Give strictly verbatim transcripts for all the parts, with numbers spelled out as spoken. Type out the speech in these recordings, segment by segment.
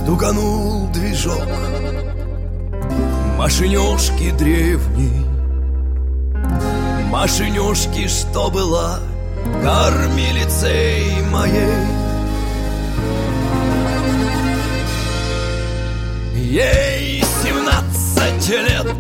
стуканул движок машинёшки древней, машинёшки, что была кормилицей моей. Ей семнадцать лет,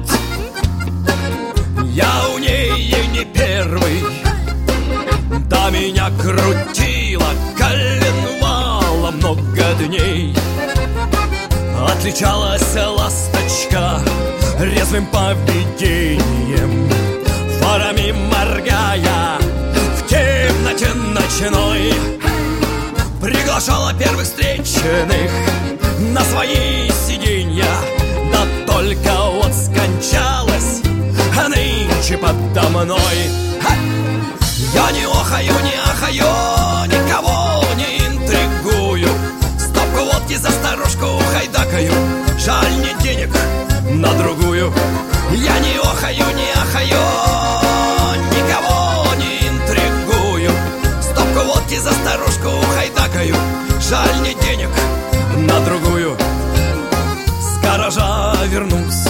я у ней не первый. Да меня крутило, коленвало много дней. Отличалась ласточка резвым поведением, фарами моргая в темноте ночной. Приглашала первых встречных на свои сиденья, да только вот скончалась а нынче подо мной. Ха! Я не охаю, не ахаю, никого не интригую. Стопку водки за старушку хайдакаю, жаль, нет денег на другую. Я не охаю, не ахаю, никого не интригую. Стопку водки за старушку хайдакаю, жаль, нет денег на другую. С гаража вернусь,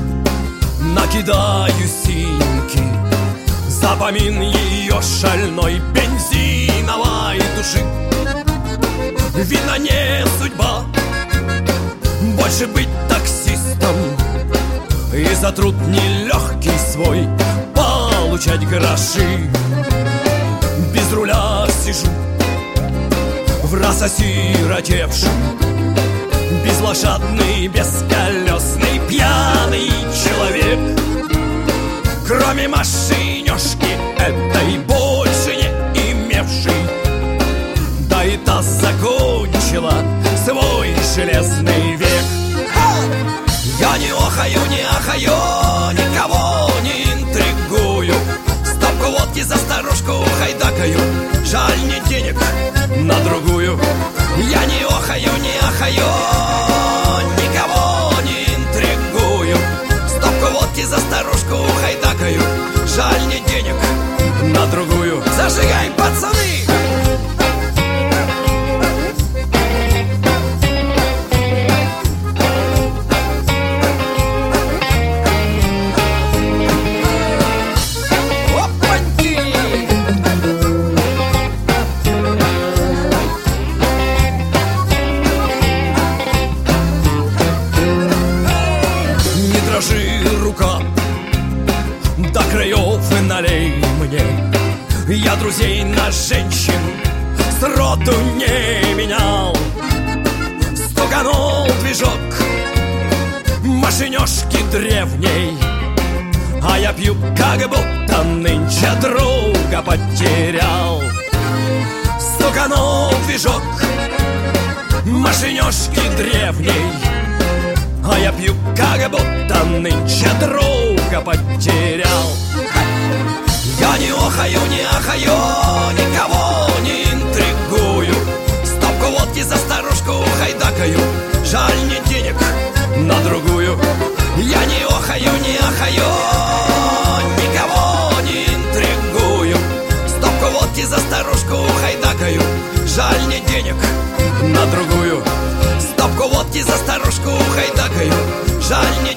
накидаю синьки за помин ее шальной бензиновой души. Видно, не судьба больше быть таксистом и за труд нелегкий свой получать гроши. Без руля сижу в раз осиротевший, безлошадный, бесколесный, пьяный человек. Кроме машинёшки этой больше не имевший, да и та закончила свой железный век. Ха! Я не охаю, не ахаю, никого не интригую. Стопку водки за старушку хайдакаю, жаль, нет денег на другую. Я не охаю, не ахаю, никого не интригую. Стопку водки за старушку хайдакаю, жаль, нет денег на другую. Зажигай, пацаны! Рука до краев и налей мне. Я друзей на женщин сроду не менял. Стуканул движок машинёшки древней, а я пью, как будто нынче друга потерял. Стуканул движок машинёшки древней, а я пью, как будто нынче друга потерял. Я не охаю, не ахаю, никого не интригую. Стопку водки за старушку хайдакаю, жаль, нет денег на другую. Я не охаю, не ахаю, никого не интригую. Стопку водки за старушку хайдакаю, жаль, нет денег на другую. Стопку водки за старушку хайдакаю, жаль, нет